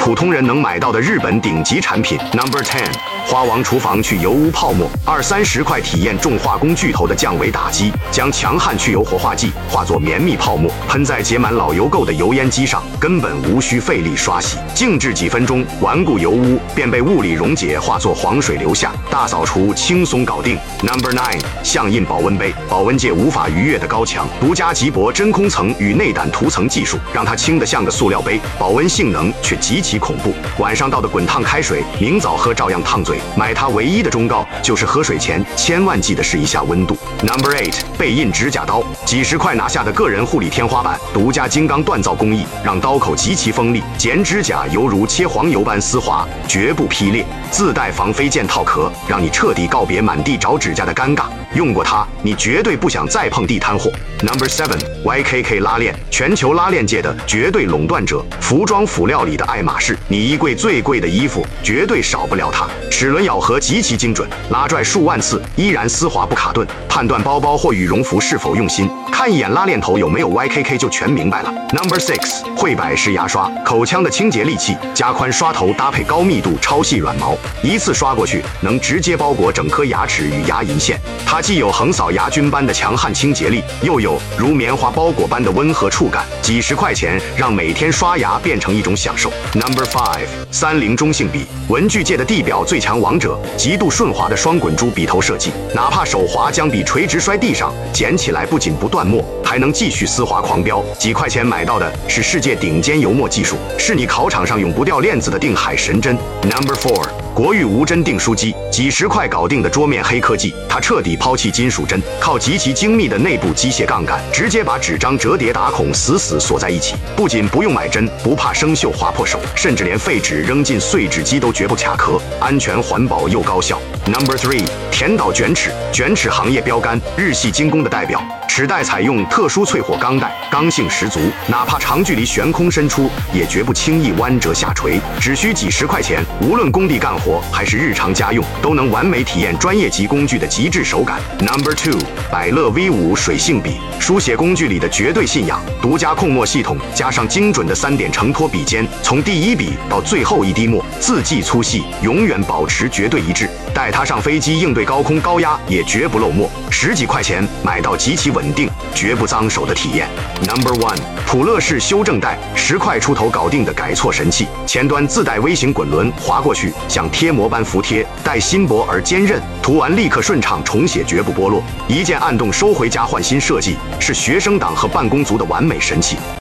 普通人能买到的日本顶级产品。Number 10，花王厨房去油污泡沫，20-30块体验重化工巨头的降维打击，将强悍去油活化剂化作绵密泡沫，喷在结满老油垢的油烟机上，根本无需费力刷洗，静置几分钟，顽固油污便被物理溶解化作黄水流下，大扫除轻松搞定。Number 9，象印保温杯，保温界无法逾越的高墙，独家极薄真空层与内胆涂层技术，让它轻得像个塑料杯，保温性能却极其恐怖。晚上倒的滚烫开水，明早喝照样烫嘴。买它唯一的忠告就是喝水前千万记得试一下温度。Number 8，背印指甲刀，几十块拿下的个人护理天花板，独家精钢锻造工艺，让刀口极其锋利，剪指甲犹如切黄油般丝滑，绝不劈裂。自带防飞溅套壳，让你彻底告别满地找指甲的尴尬。用过它，你绝对不想再碰地摊货。Number 7，YKK 拉链，全球拉链界的绝对垄断者，服装辅料里的爱马仕，你衣柜最贵的衣服绝对少不了它。齿轮咬合极其精准，拉拽数万次依然丝滑不卡顿。判断包包或羽绒服是否用心，看一眼拉链头有没有 YKK 就全明白了。Number 6，惠百氏牙刷，口腔的清洁利器，加宽刷头搭配高密度超细软毛，一次刷过去能直接包裹整颗牙齿与牙龈线。它既有横扫牙菌般的强悍清洁力，又有如棉花包裹般的温和触感，几十块钱让每天刷牙变成一种享受。Number 5，30中性笔，文具界的地表最强王者，极度顺滑的双滚珠笔头设计，哪怕手滑将笔垂直摔地上，捡起来不仅不断墨，还能继续丝滑狂飙。几块钱买到的是世界顶尖油墨技术，是你考场上永不掉链子的定海神针。Number 4，国誉无针订书机，几十块搞定的桌面黑科技，它彻底抛弃金属针，靠极其精密的内部机械杠杆，直接把纸张折叠打孔死死锁在一起。不仅不用买针，不怕生锈划破手，甚至连废纸扔进碎纸机都绝不卡壳，安全环保又高效。Number 3，田岛卷尺，卷尺行业标杆，日系精工的代表。齿带采用特殊淬火钢带，刚性十足，哪怕长距离悬空伸出，也绝不轻易弯折下垂。只需几十块钱，无论工地干活还是日常家用，都能完美体验专业级工具的极致手感。Number 2，百乐 V5水性笔，书写工具里的绝对信仰，独家控墨系统加上精准的3点承托笔尖，从第一笔到最后一滴墨，字迹粗细永远保持绝对一致。带它上飞机应对高空高压也绝不漏墨，十几块钱买到极其稳定、绝不脏手的体验。Number 1，普乐式修正带，10块出头搞定的改错神器，前端自带微型滚轮，滑过去像贴膜般服帖，带新薄而坚韧，涂完立刻顺畅重写，绝不剥落。一键按动收回加换新设计，是学生党和办公族的完美神器。